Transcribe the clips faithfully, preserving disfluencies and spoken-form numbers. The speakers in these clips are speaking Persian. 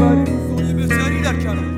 ولی روزای بهتری در کنار.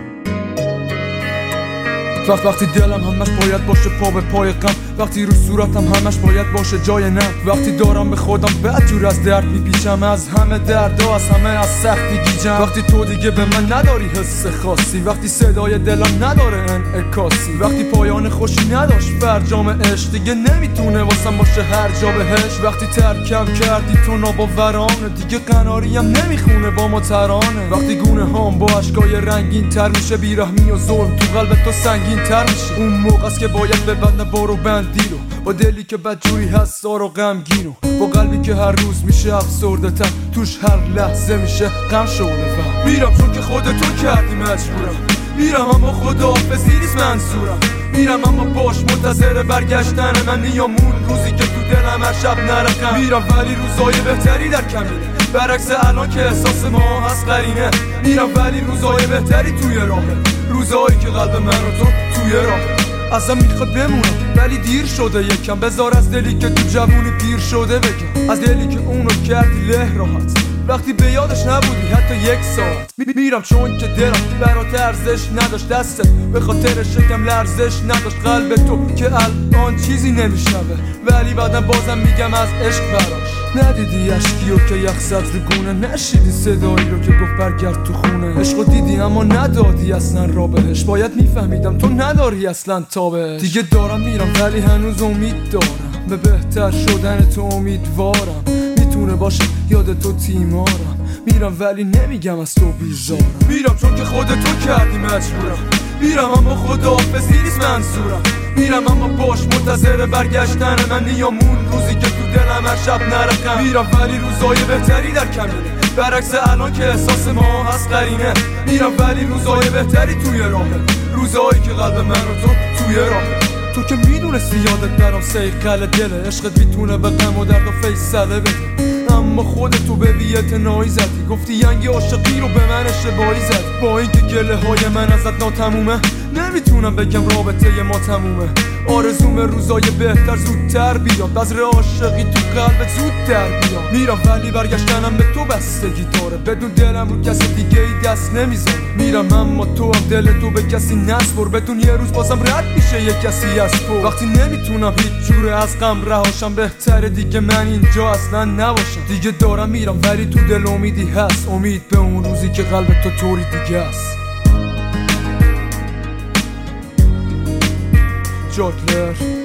وقت وقتی دلم همش باید باشه پا به پای غم، وقتی رو صورتم همش باید باشه جای نم، وقتی دارم به خودم بدجور از درد میپیچم، از همه دردا، از همه از سختی گیجم، وقتی تو دیگه به من نداری حس خاصی، وقتی صدای دلم نداره انعکاسی، وقتی پایان خوشی نداشت فرجام عشق دیگه نمیتونه واسم باشه هر جا بهش، وقتی ترکم کردی تو ناباورانه دیگه قناریم نمیخونه با ما ترانه، وقتی گونه هام با اشکای رنگین تر میشه، بیرحمی و ظلم تو قلب تو سنگین تر میشه، اون موقع است که باید ببندم بارو بندی رو، با دلی که بدجوری هست سار و غمگین و با قلبی که هر روز میشه افسرده تر، توش هر لحظه میشه غم شعله ور. میرم چون که خودتو کردی مجبورم، میرم اما خداحافظی نیست منظورم، میرم اما باش منتظر برگشتن من، نیامون روزی که تو دلم هر شب نرقم، میرم ولی روزای بهتری در کمینه، برعکس الان که احساس ما هست قرینه، میرم ولی روزای بهتری توی راهه، روزایی که قلب من و تو توی راهه. ازم میخواد بمونم ولی دیر شده یکم، بذار از دلی که تو جوونی پیر شده بگم، از دلی که اونو کردی له راحت، وقتی به یادش نبودی حتی یک ساعت. میرم چون که دلم برات ارزش نداشت، دستت به خاطر شکم لرزش نداشت، قلب تو که الان چیزی نمیشنوه ولی بعدم بازم میگم از عشق براش. ندیدی اشکیو که یخ زد رو گونه، نشیدی صدایی رو که گفت برگرد تو خونه، عشقو دیدی اما ندادی اصلا را بهش، باید میفهمیدم تو نداری اصلا تا بهش. دیگه دارم میرم ولی هنوز امید دارم، به بهتر شدن تو امیدوارم، میتونه باشه یاد تو تیمارم، میرم ولی نمیگم از تو بیزارم، میرم چون که خودتو کردی مجبورم، میرم اما خداحافظی نیست منظورم، میرم اما باش منتظر برگشتن من، نیامون روزی که تو دلم هر شب نرقم، میرم ولی روزای بهتری در کمینه، برعکس الان که احساس ما هست قرینه، میرم ولی روزای بهتری توی راهه، روزایی که قلب من و تو توی راهه. تو که میدونستی یادت برام سیقل دله، عشقت میتونه به غم و درد و فیصله بده، اما خودتو به بی‌اعتنایی زدی، گفتی ینگ عاشقی رو به من اشتباهی زدی، با اینکه گله های من ازت ناتمومه نمیتونم بگم رابطه ما تمومه، آرزوم روزای بهتر زودتر بیاد، بذر عاشقی تو قلبت زودتر بیاد، میرم ولی برگشتنم به تو بستگی داره، بدون دلم رو کسی دیگه ای دست نمیذاره، میرم اما تو هم دل تو به کسی نسپر، بدون یه روز بازم رد میشه یه کسی از تو، وقتی نمیتونم هیچ جوره از غم رهاشم، بهتره دیگه من اینجا اصلا نباشم، دیگه دارم میرم ولی تو دل امیدی هست، امید به اون روزی که قلب تو طوری دیگه است. جادلر